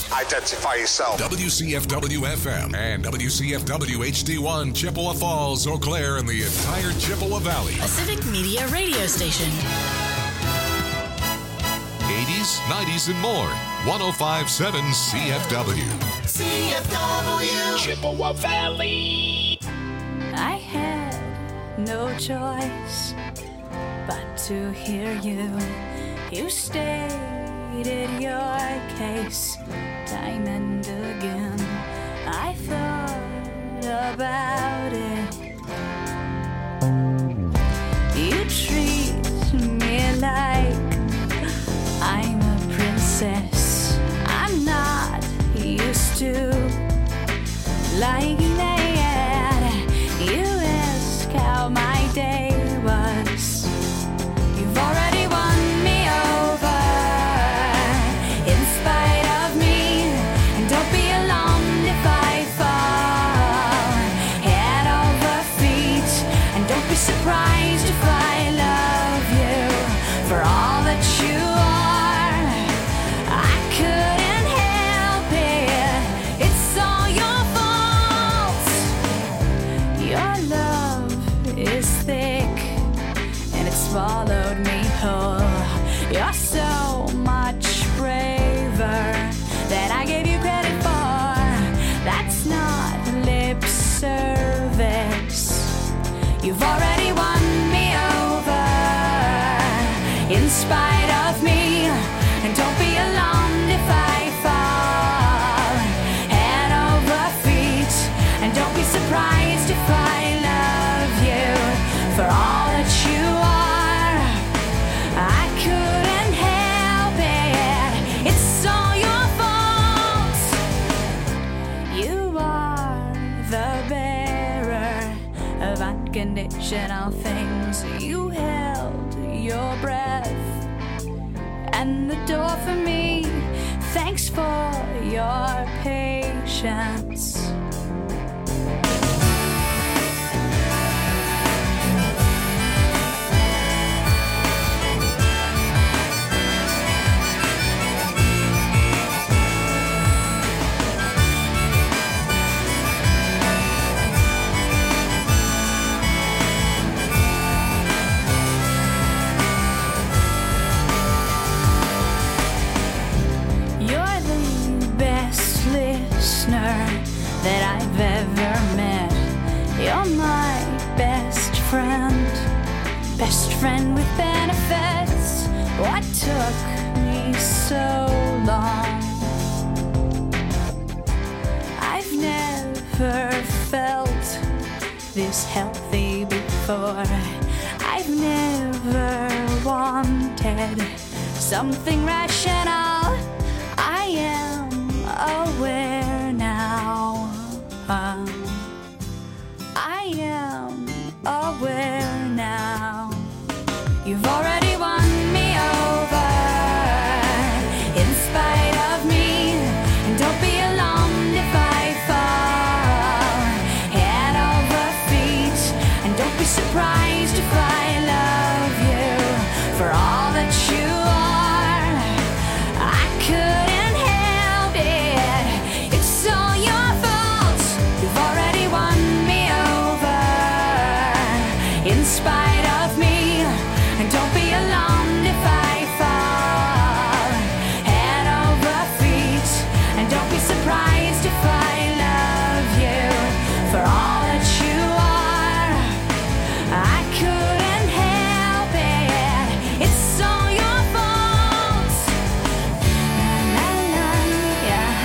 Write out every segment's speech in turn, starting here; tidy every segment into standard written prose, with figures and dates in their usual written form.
Identify yourself. WCFW-FM and WCFW-HD1, Chippewa Falls, Eau Claire, and the entire Chippewa Valley. A Civic Media radio station. 80s, 90s, and more. 105.7 CFW. CFW. Chippewa Valley. I had no choice but to hear you. You stated your case time and again. I thought about it. You treat me like I'm a princess. I'm not used to liking that. You ask how my day was. You've already won me over in spite of me. And don't be alarmed if I fall head over feet. And don't be surprised if I love you for all that you are. I couldn't help it. It's all your fault. Your love is thick and it swallowed me whole. You're so much braver than I gave you credit for. That's not lip service. You've already won me over in spite of me. And don't be alarmed if I fall head over feet. And don't be surprised if I love you for all that you are. I couldn't help it. It's all your fault. You are the bearer of unconditional things. You held your breath and the door for me. Thanks for your patience. You're the best listener that I've ever met. You're my best friend with benefits. What took me so long? I've never felt this healthy before. I've never wanted something rational. I am aware now. I am aware now. You've already won me over in spite of me. And don't be alarmed if I fall head over feet. And don't be surprised if I love you for all that you are. I couldn't help it. It's all your fault. You've already won me over in spite of me. And don't be alarmed if I fall head over feet. And don't be surprised if I love you for all that you are. I couldn't help it. It's all your fault. La, la, yeah,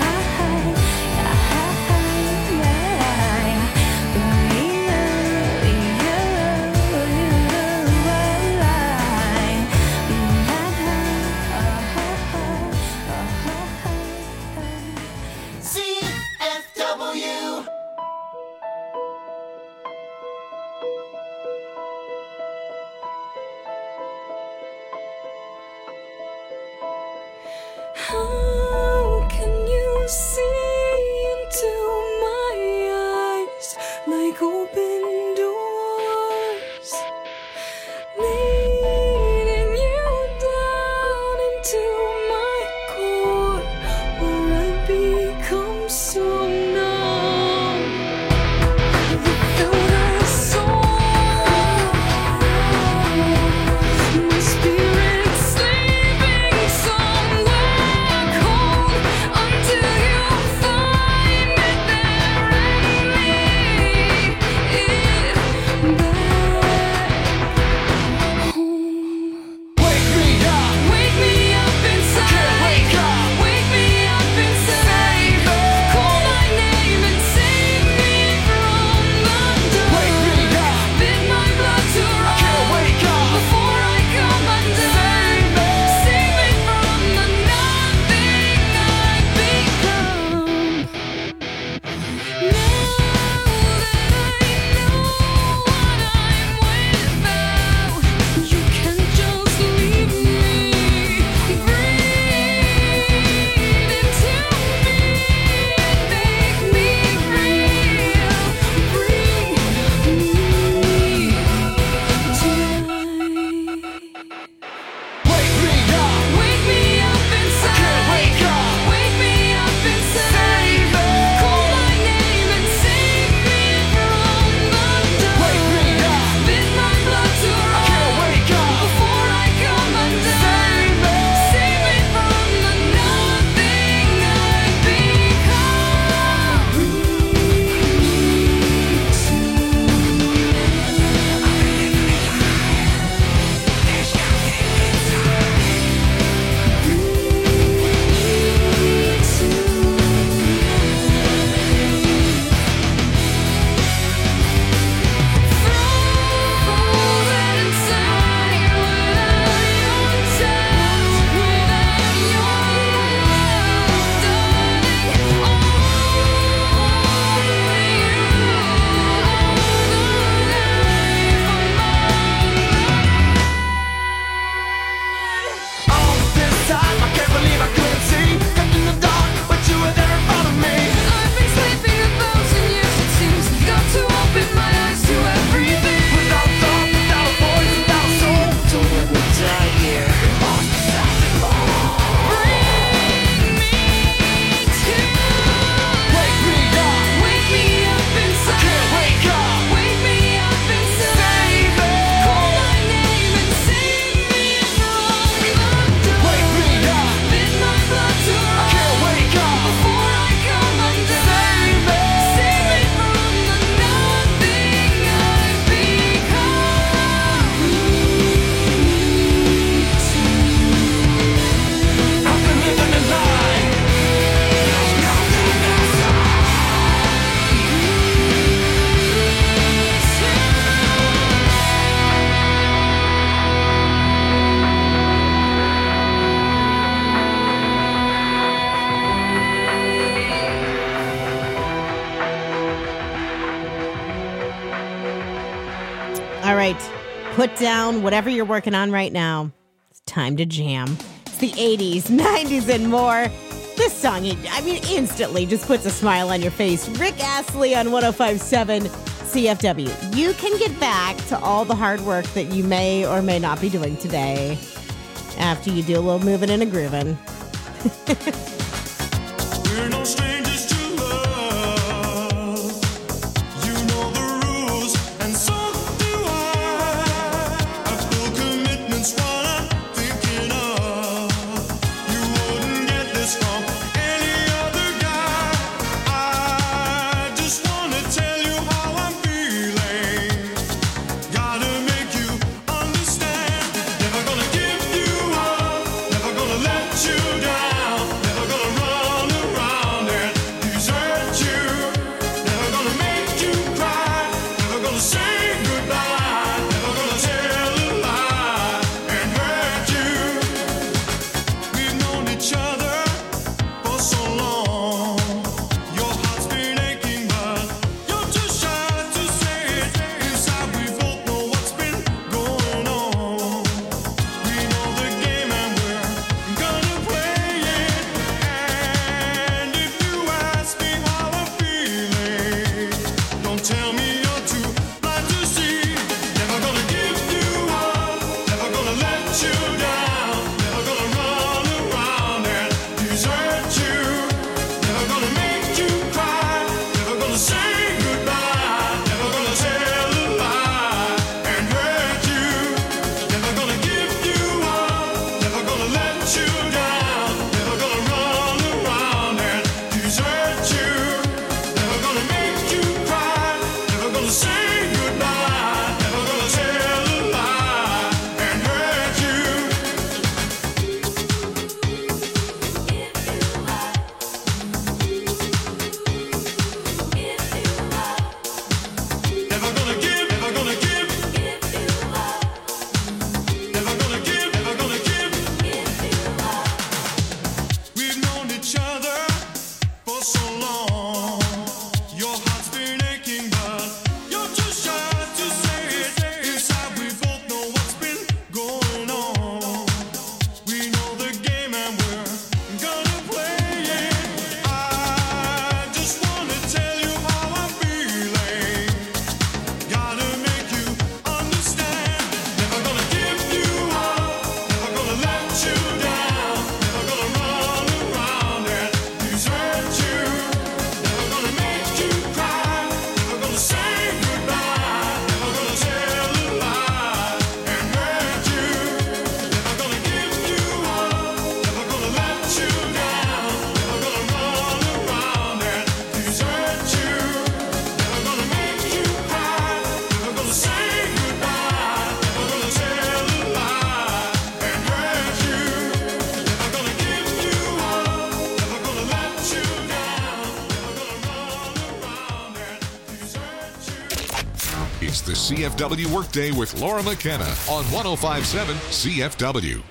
CFW. How can you see into my eyes like open doors, leading you down into my core where I belong? Put down whatever you're working on right now. It's time to jam. It's the 80s, 90s, and more. This song, instantly just puts a smile on your face. Rick Astley on 105.7 CFW. You can get back to all the hard work that you may or may not be doing today after you do a little moving and a grooving. We're no strangers to love. You know the rules, and so do I. I feel commitment's what I'm thinking of. You wouldn't get this from any other guy. I just wanna tell you how I'm feeling. Gotta make you understand. Never gonna give you up. Never gonna let you down. It's the CFW Workday with Laura McKenna on 105.7 CFW.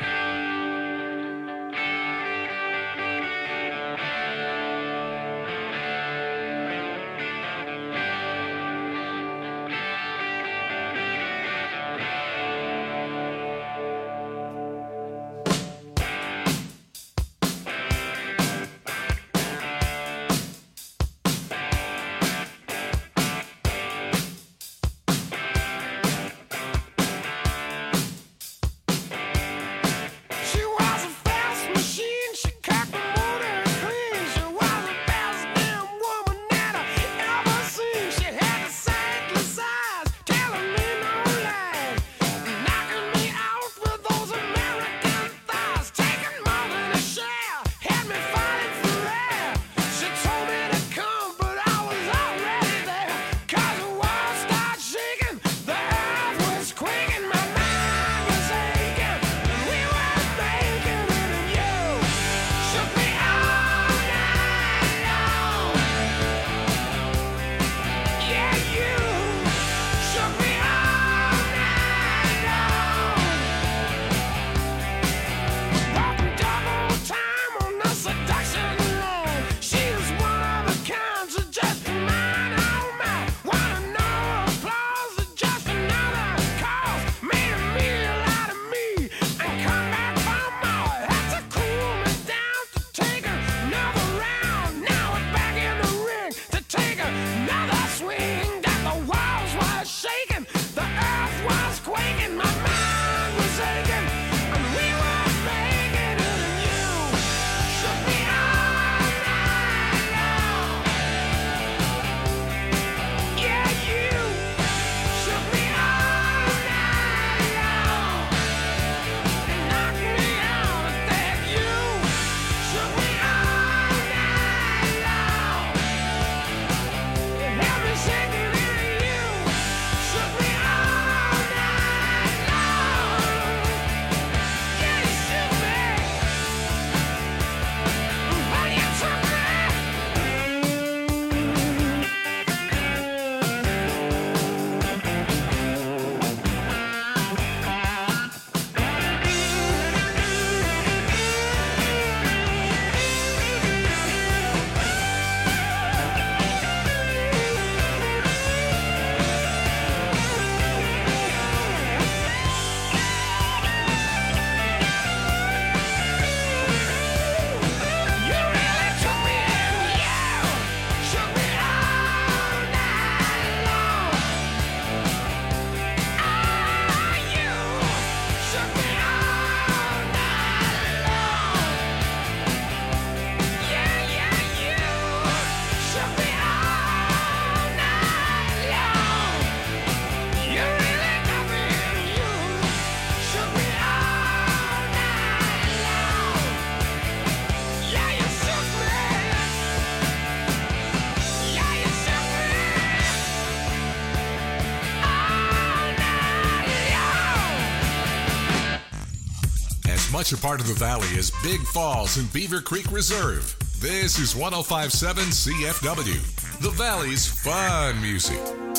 Much a part of the valley is Big Falls and Beaver Creek Reserve. This is 105.7 CFW, the Valley's fun music.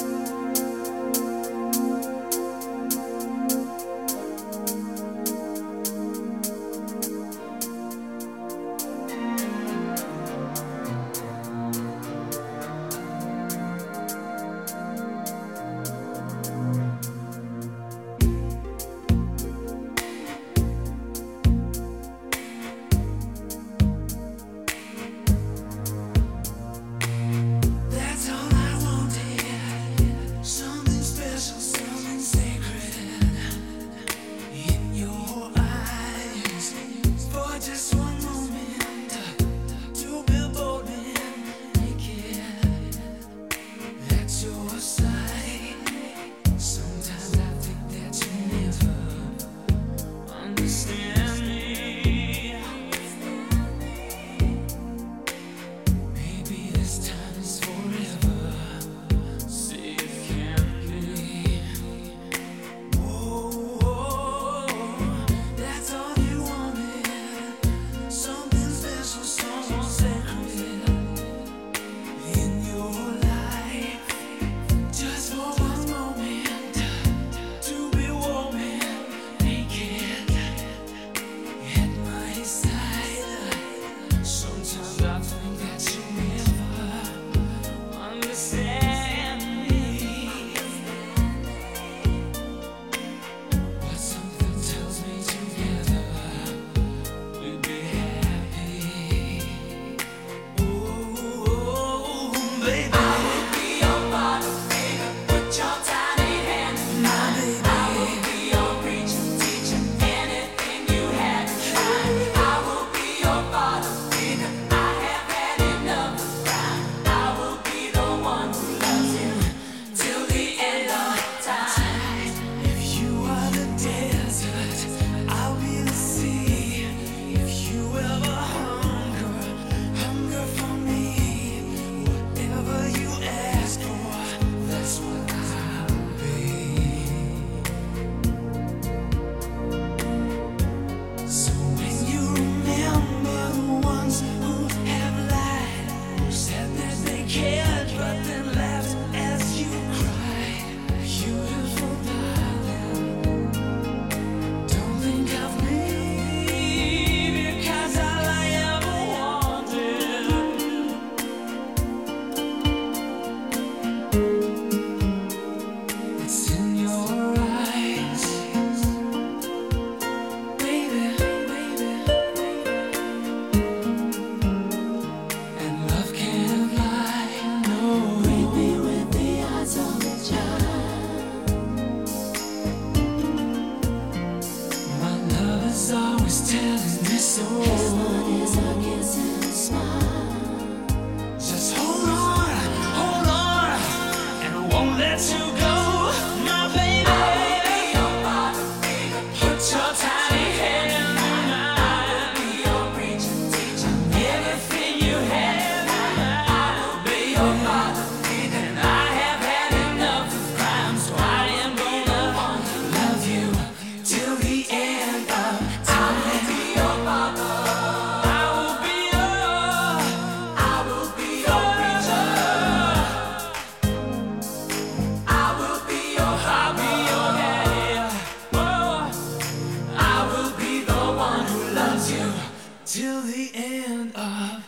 That's all I wanted. Something special, something sacred in your eyes. For just one moment, to be bold and naked at your side. Sometimes I think that you never understand me. Maybe this time is forever. See it can be. Whoa, that's all you wanted. Something special, something sacred in your life. Just for one moment, to be warm and naked at my side. Sometimes I think that you never understand me, but something tells me together we'd be happy. Oh, baby, I will be your bottle, baby. Put your tiny hand in mine, baby. I will be your preacher, teacher, anything you had to try. I will be your bottle, baby. I have had enough of crime. I will be the one who loves you till the end of time. If you are the desert, I'll be the sea. If you ever hunger for me, whatever you ask for, that's what I'll be. So when you remember the ones who have lied, who said that they cared but then laughed as you cried, beautiful darling, don't think of me, because all I ever wanted, it's in your eyes, baby, and love can't lie, no. Read me with the eyes of a child. My love is always telling me so. Is a kiss and a smile. Just hold on, and I won't let you go, my baby. Put your tiny hand in mine. I will be your preacher, teacher, everything you have. I will be your father, and I have had enough of crime, so I am gonna love you till the end of time. I will be your father. I will be your preacher. I will be your daddy. Oh, I will be the one who loves you till the end of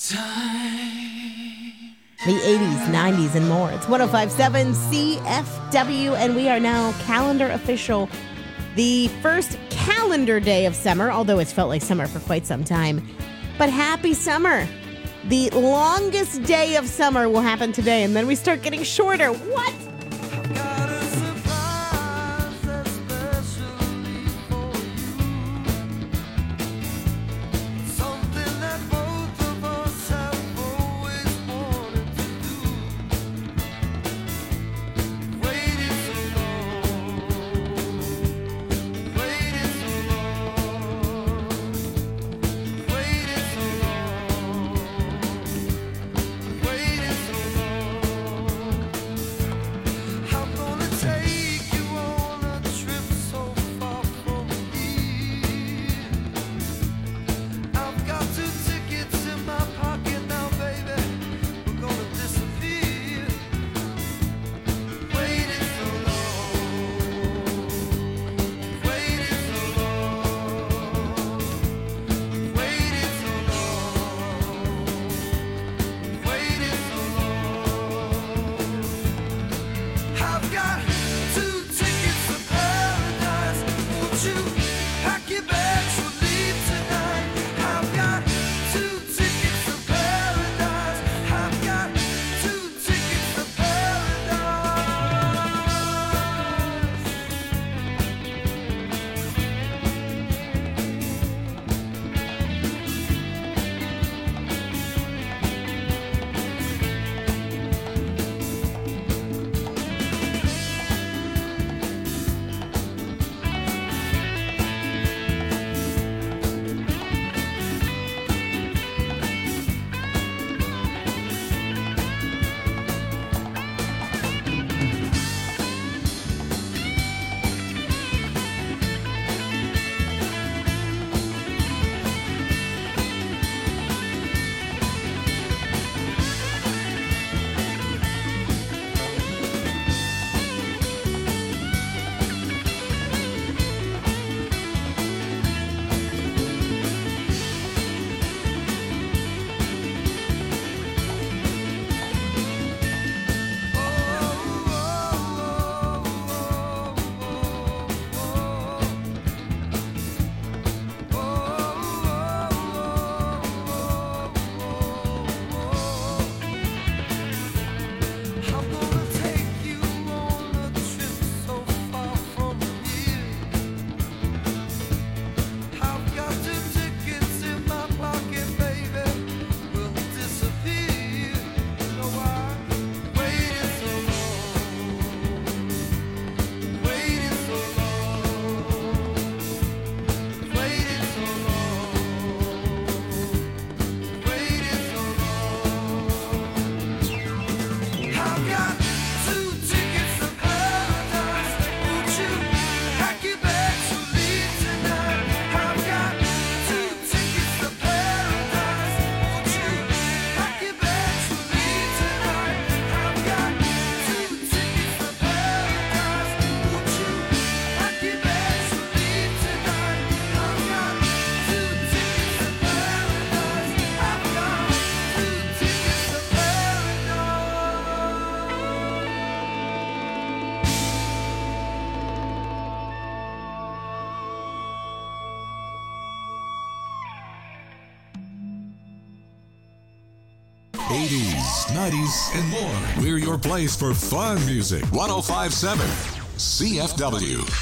time. The 80s, 90s, and more. It's 105.7 CFW, and we are now calendar official. The first calendar day of summer, although it's felt like summer for quite some time. But happy summer. The longest day of summer will happen today, and then we start getting shorter. What? Got a surprise especially for you. Something that both of us have always wanted to do. Waited so long, waited so long, waited so long, waited so long. 80s, 90s, and more. We're your place for fun music. 105.7 CFW.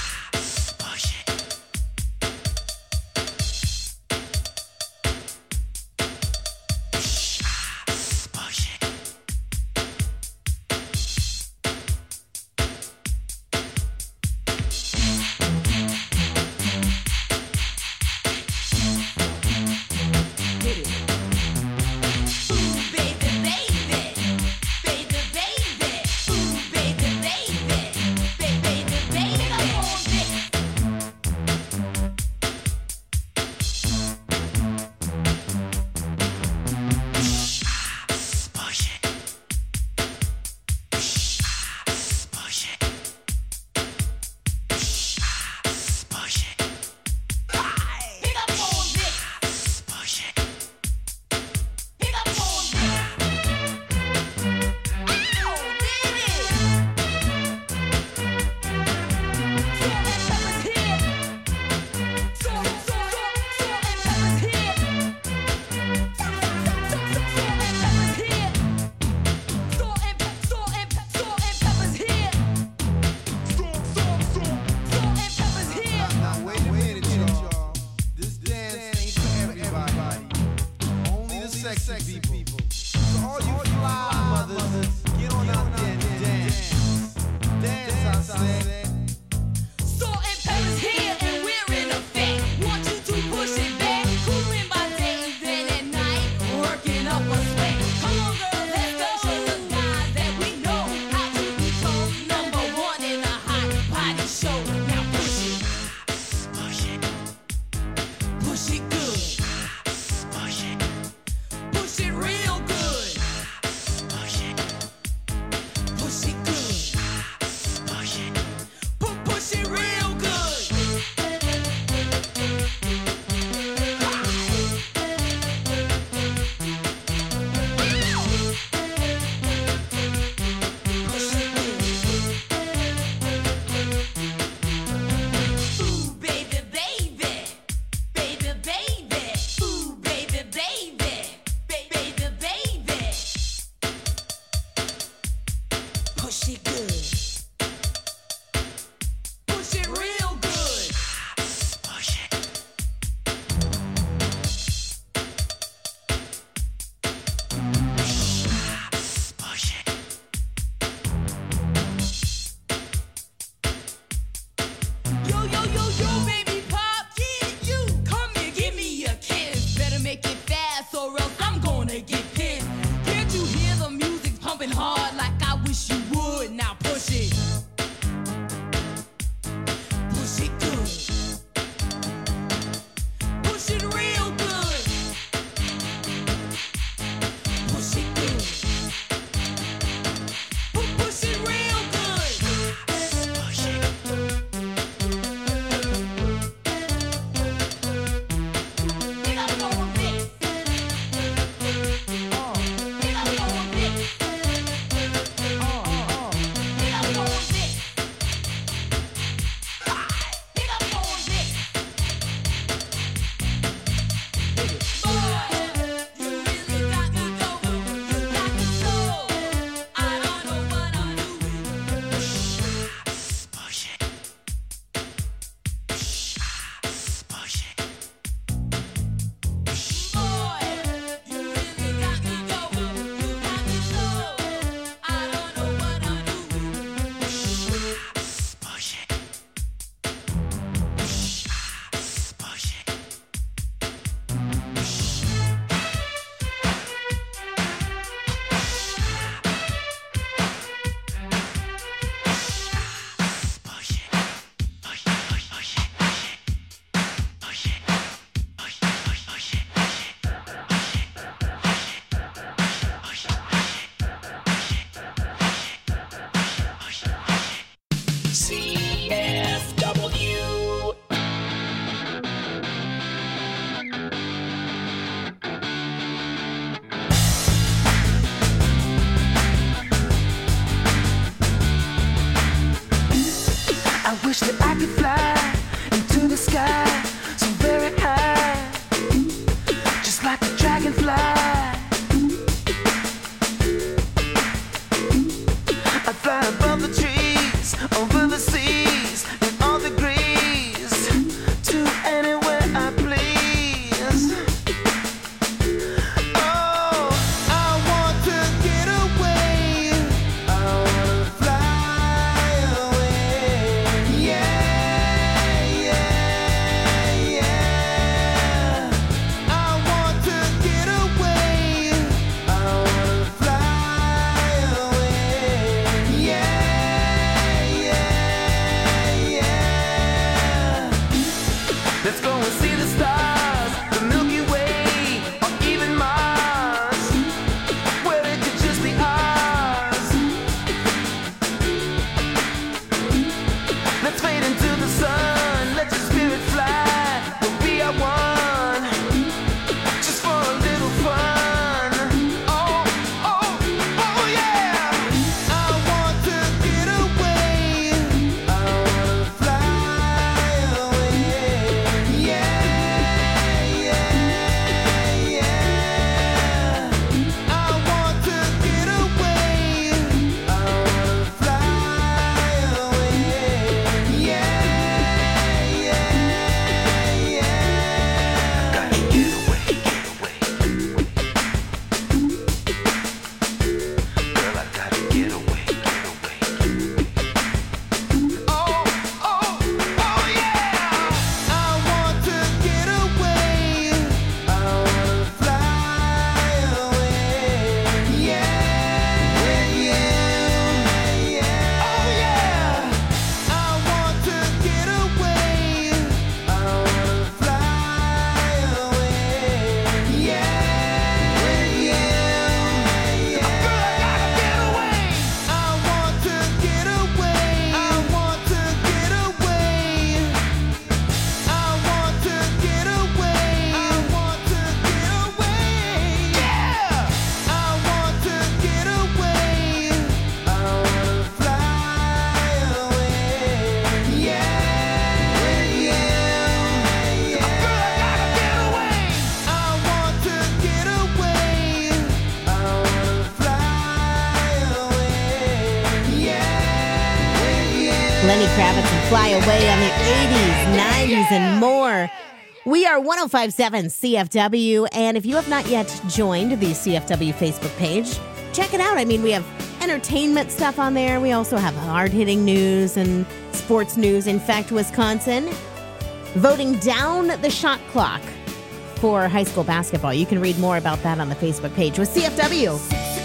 Lenny Kravitz and Fly Away on the 80s, 90s, and more. We are 105.7 CFW, and if you have not yet joined the CFW Facebook page, check it out. I mean, we have entertainment stuff on there. We also have hard-hitting news and sports news. In fact, Wisconsin voting down the shot clock for high school basketball. You can read more about that on the Facebook page with CFW.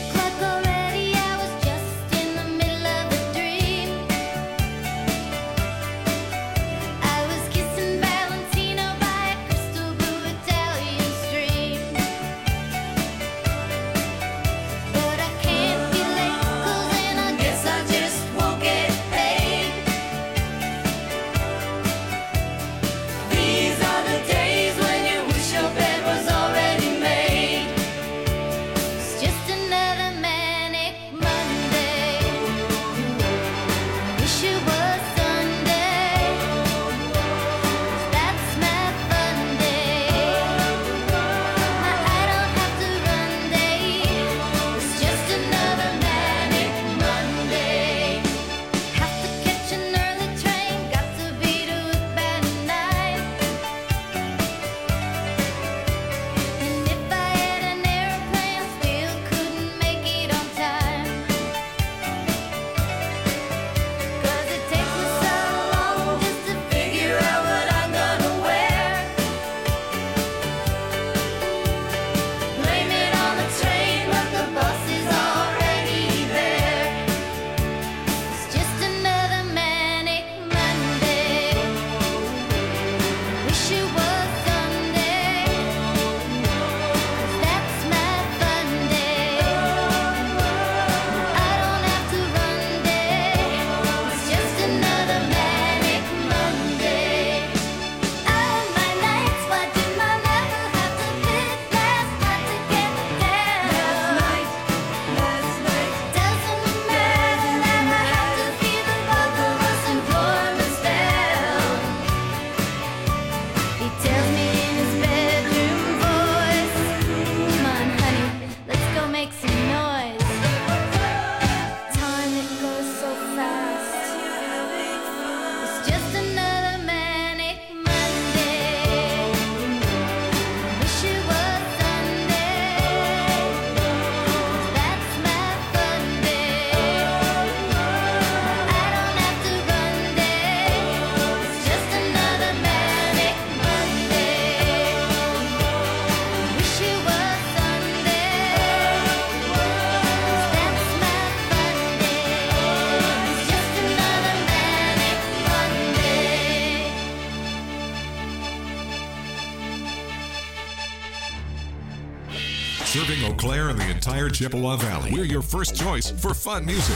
Serving Eau Claire and the entire Chippewa Valley. We're your first choice for fun music.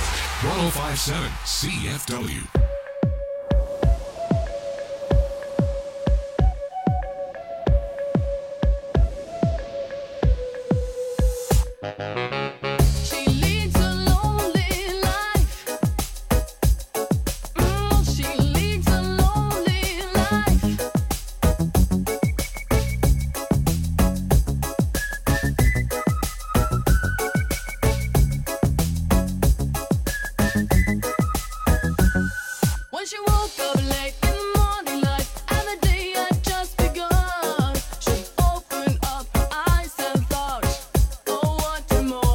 105.7 CFW. She opened up her eyes and thought, oh, what tomorrow?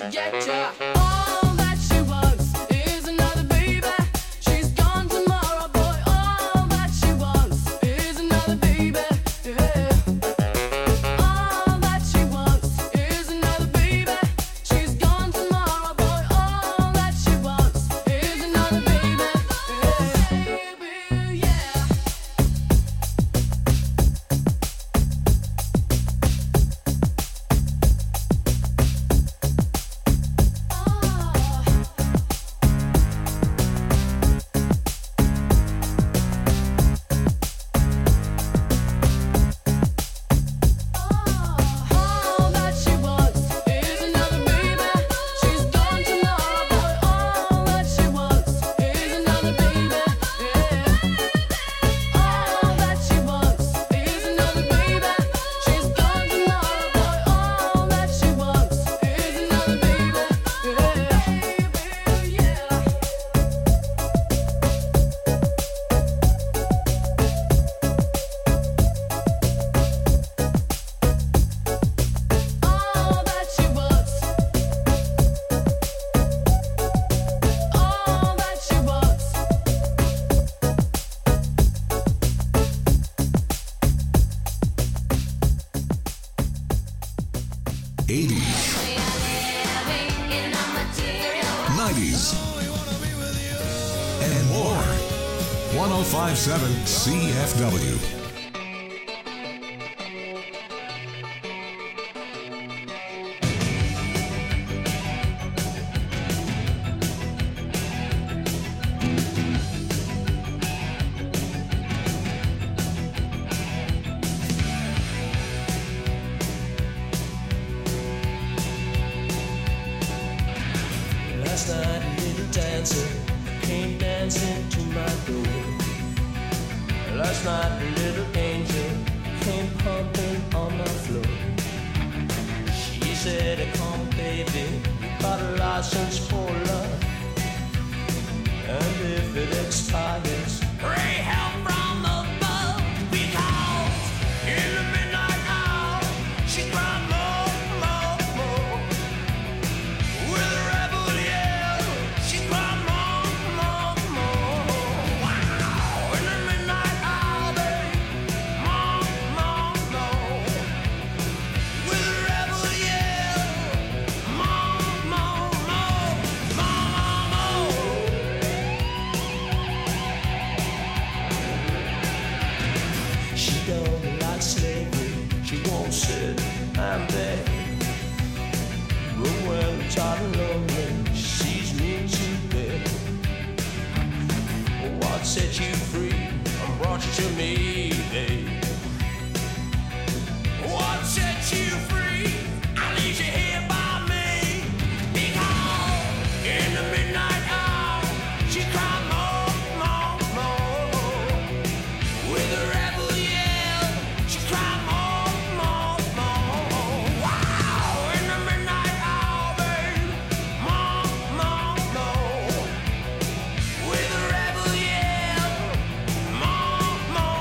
get ya. All that she wants is another baby. She's gone tomorrow, boy. All that she wants is another baby. Yeah. All that she wants is another baby. She's gone tomorrow, boy. All that she wants is another baby. Yeah. All that she wants is another baby. She's gone tomorrow, boy. All that she wants is another baby. Yeah. All that she wants is another baby. She's gone tomorrow, boy. All that she wants is another baby. Yeah. All that she wants. All that she wants. 80s, 90s, and more. 1057 CFW. Last night a little dancer came dancing to my door. Last night a little angel came pumping on my floor. She said, come baby, you got a license for love. And if it expires, pray help from above. Because in the midnight hour, she cried more, more, more. With a rebel yell, she cried more, more, more. Wow! In the midnight hour, babe, more, more, more. With a rebel yell, more, more, more, more, more. She don't like slavery, she won't sit and beg. But when I'm tired and lonely, she sees me today. What set you free and brought you to me, babe? What set you free? I leave you here by me. Because in the midnight hour, she cried more, more, more. With a rebel yell, she cried more, more, more. Wow! In the midnight hour, babe, more, more, more. With a rebel yell, more, more,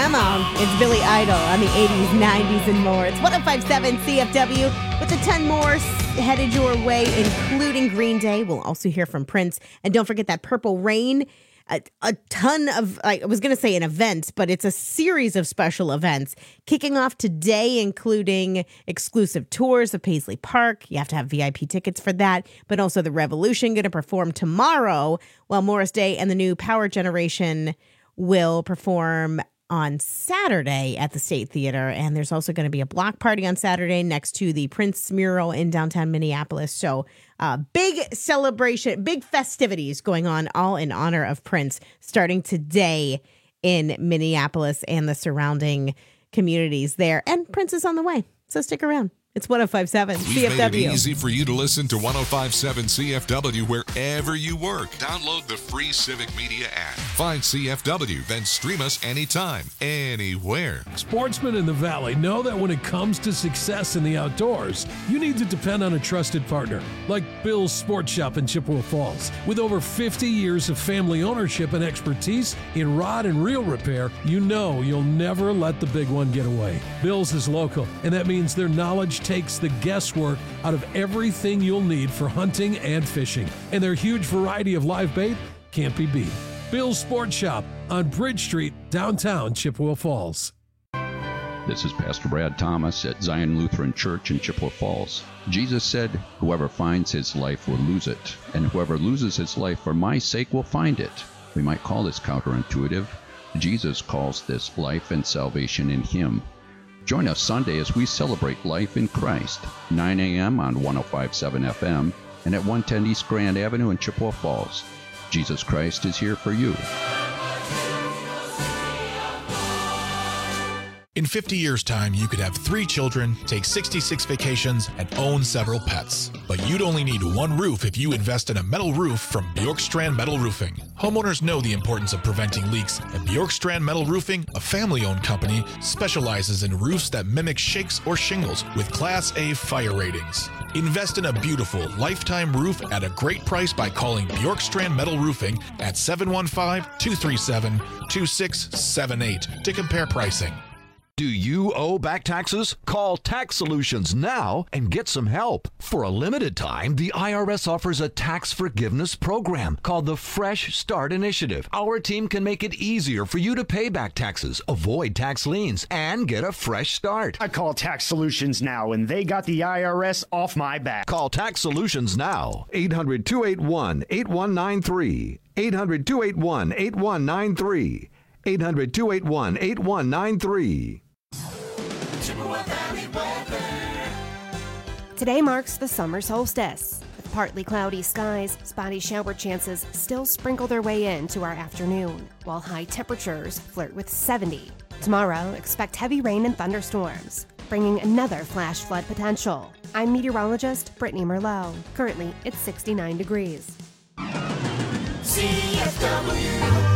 Come on. It's Billy Idol on the 80s, 90s, and more. It's 105.7 CFW with a ton more headed your way, including Green Day. We'll also hear from Prince. And don't forget that Purple Rain. A ton of, I was going to say an event, but it's a series of special events kicking off today, including exclusive tours of Paisley Park. You have to have VIP tickets for that, but also the Revolution going to perform tomorrow, while Morris Day and the new Power Generation will perform on Saturday at the State Theater. And there's also going to be a block party on Saturday next to the Prince mural in downtown Minneapolis. So big celebration, big festivities going on, all in honor of Prince, starting today in Minneapolis and the surrounding communities there. And Prince is on the way, so stick around. It's 105.7 CFW. We've made it easy for you to listen to 105.7 CFW wherever you work. Download the free Civic Media app. Find CFW, then stream us anytime, anywhere. Sportsmen in the Valley know that when it comes to success in the outdoors, you need to depend on a trusted partner like Bill's Sports Shop in Chippewa Falls. With over 50 years of family ownership and expertise in rod and reel repair, you know you'll never let the big one get away. Bill's is local, and that means their knowledge takes the guesswork out of everything you'll need for hunting and fishing. And their huge variety of live bait can't be beat. Bill's Sports Shop on Bridge Street, downtown Chippewa Falls. This is Pastor Brad Thomas at Zion Lutheran Church in Chippewa Falls. Jesus said, "Whoever finds his life will lose it, and whoever loses his life for my sake will find it." We might call this counterintuitive. Jesus calls this life and salvation in him. Join us Sunday as we celebrate life in Christ, 9 a.m. on 105.7 FM and at 110 East Grand Avenue in Chippewa Falls. Jesus Christ is here for you. In 50 years' time, you could have 3 children, take 66 vacations, and own several pets. But you'd only need one roof if you invest in a metal roof from Bjorkstrand Metal Roofing. Homeowners know the importance of preventing leaks, and Bjorkstrand Metal Roofing, a family-owned company, specializes in roofs that mimic shakes or shingles with Class A fire ratings. Invest in a beautiful, lifetime roof at a great price by calling Bjorkstrand Metal Roofing at 715-237-2678 to compare pricing. Do you owe back taxes? Call Tax Solutions now and get some help. For a limited time, the IRS offers a tax forgiveness program called the Fresh Start Initiative. Our team can make it easier for you to pay back taxes, avoid tax liens, and get a fresh start. I call Tax Solutions now, and they got the IRS off my back. Call Tax Solutions now. 800-281-8193. 800-281-8193. 800-281-8193. Today marks the summer solstice. With partly cloudy skies, spotty shower chances still sprinkle their way into our afternoon, while high temperatures flirt with 70. Tomorrow, expect heavy rain and thunderstorms, bringing another flash flood potential. I'm meteorologist Brittany Merlot. Currently, it's 69 degrees. CFW.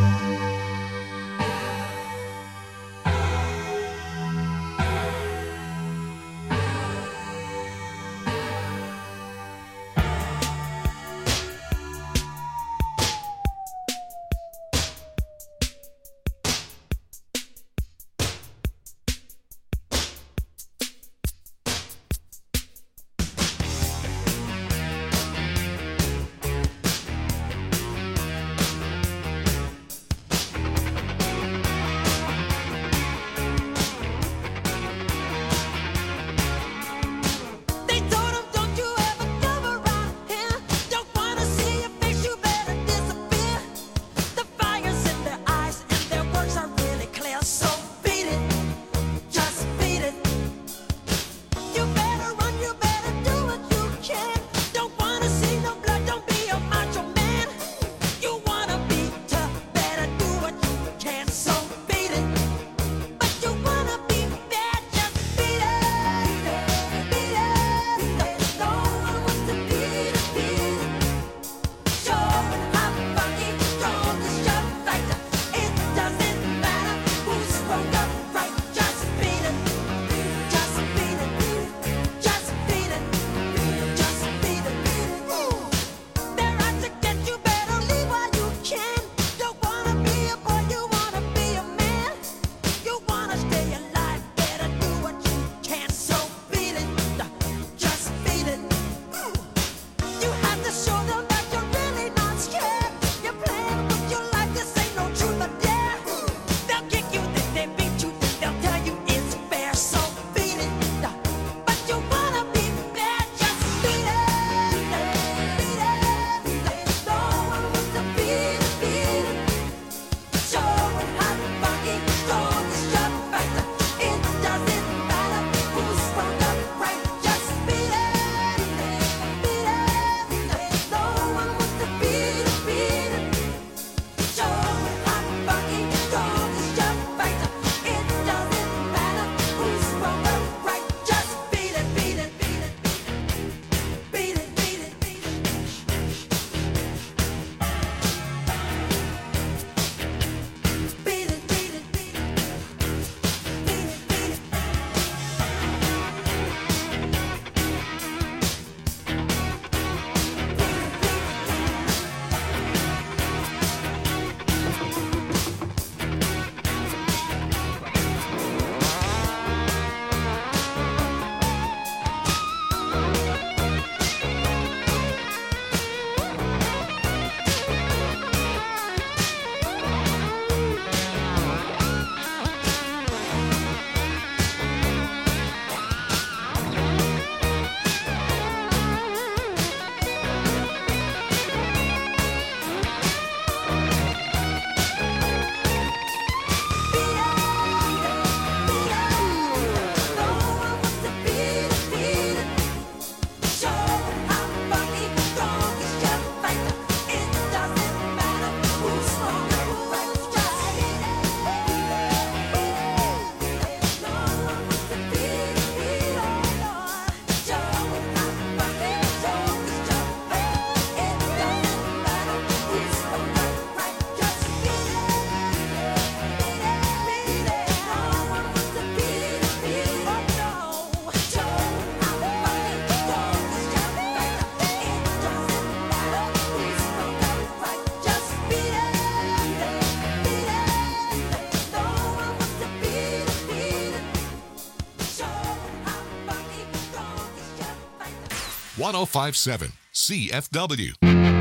1057 CFW.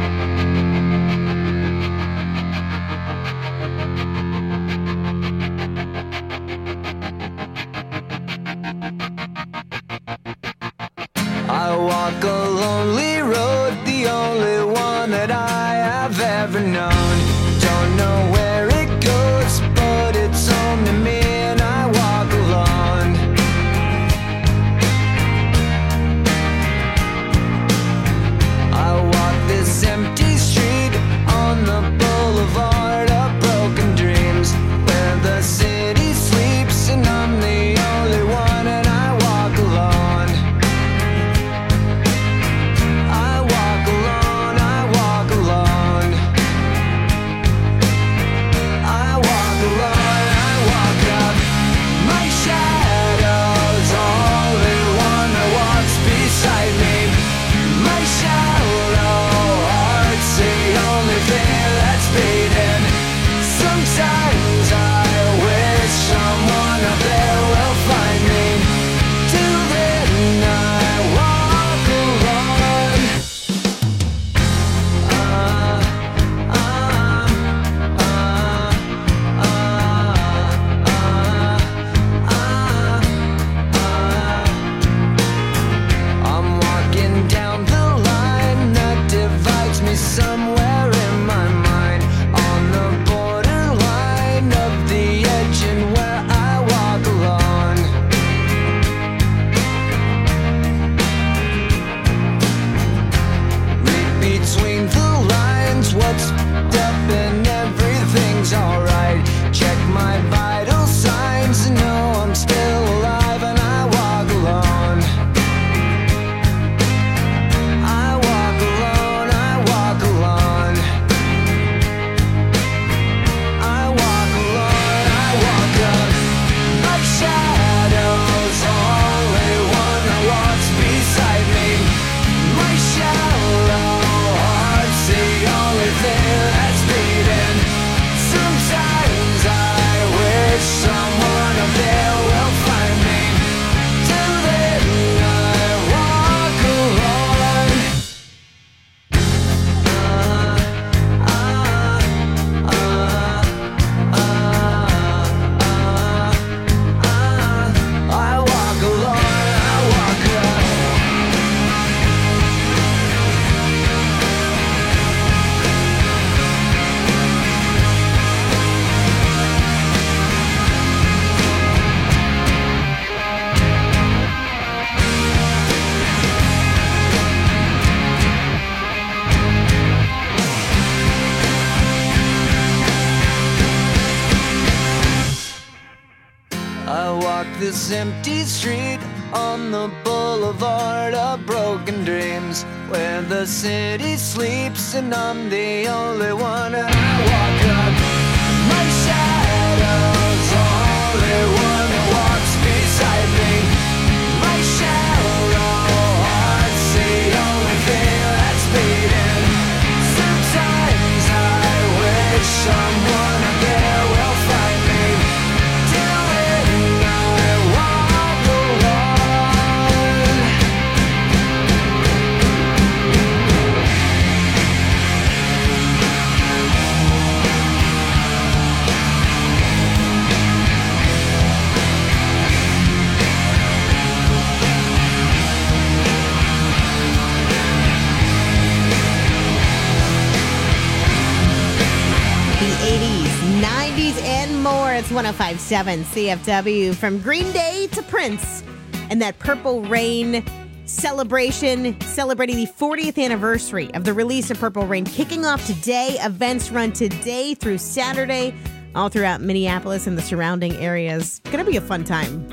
I walk a lonely road, the only one that I have ever known. Don't know where it goes, but it's home to me and I walk alone. I walk this empty street on the boulevard of broken dreams, where the city sleeps and I'm the only one and I walk alone. This empty street on the boulevard of broken dreams, where the city sleeps and I'm the only one and I walk up. My shadow's the only one that walks beside me. My shallow heart's the only thing that's beating. Sometimes I wish someone up there will find me. Till then I walk alone. The 80s, 90s, and more. It's 1057 CFW. From Green Day to Prince and that Purple Rain celebration, celebrating the 40th anniversary of the release of Purple Rain, kicking off today. Events run today through Saturday, all throughout Minneapolis and the surrounding areas. Gonna be a fun time.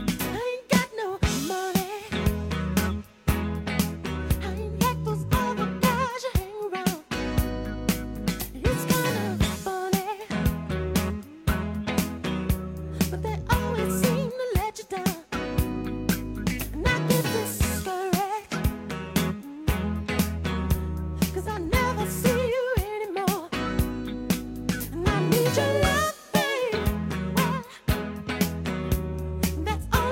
That's all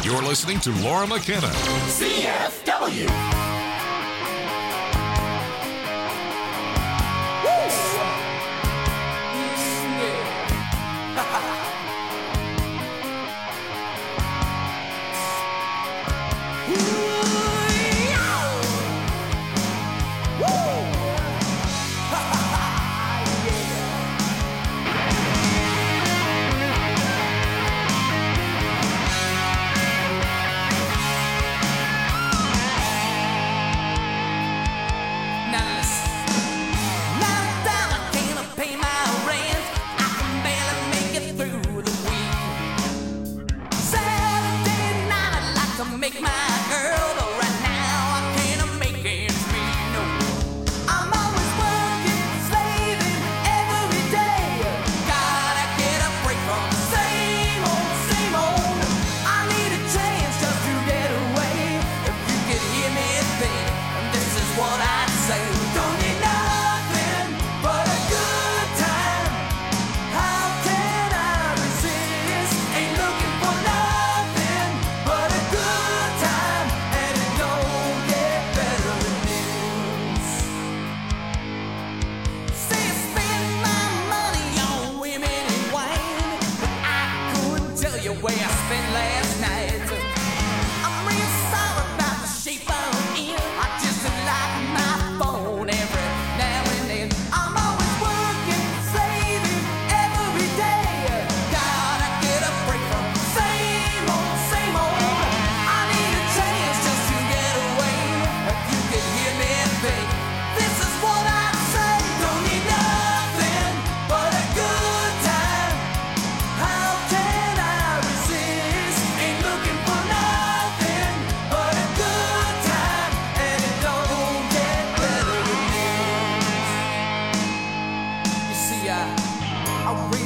You're listening to Laura McKenna. CFW. I